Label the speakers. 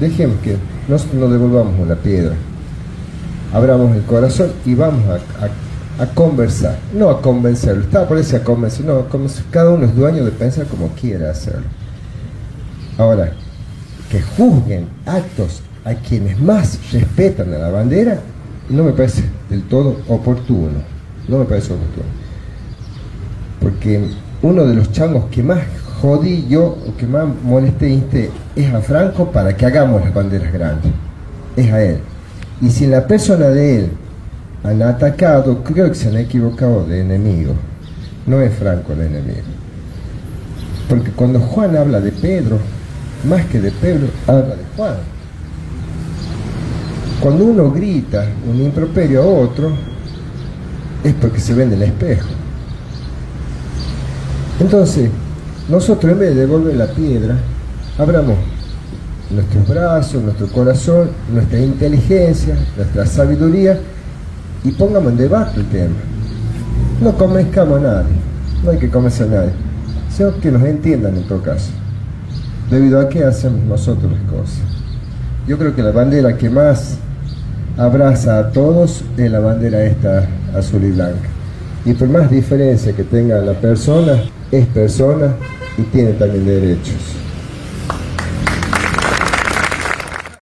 Speaker 1: dejemos que nosotros nos devolvamos una piedra, abramos el corazón y vamos a conversar, no a convencerlo, estaba por eso a convencer, no, cada uno es dueño de pensar como quiera hacerlo. Ahora, que juzguen actos a quienes más respetan a la bandera, no me parece del todo oportuno, no me parece oportuno, porque uno de los changos que más jodí yo, o que más molesté es a Franco para que hagamos las banderas grandes, es a él. Y si en la persona de él han atacado, creo que se han equivocado de enemigo, no es Franco el enemigo. Porque cuando Juan habla de Pedro, más que de Pedro, habla de Juan. Cuando uno grita un improperio a otro, es porque se ve en el espejo. Entonces, nosotros en vez de devolver la piedra, abramos nuestros brazos, nuestro corazón, nuestra inteligencia, nuestra sabiduría y pongamos en debate el tema. No convenzcamos a nadie, no hay que convencer a nadie, sino que nos entiendan en todo caso, debido a que hacemos nosotros las cosas. Yo creo que la bandera que más abraza a todos es la bandera esta azul y blanca. Y por más diferencia que tenga la persona, es persona y tiene también derechos.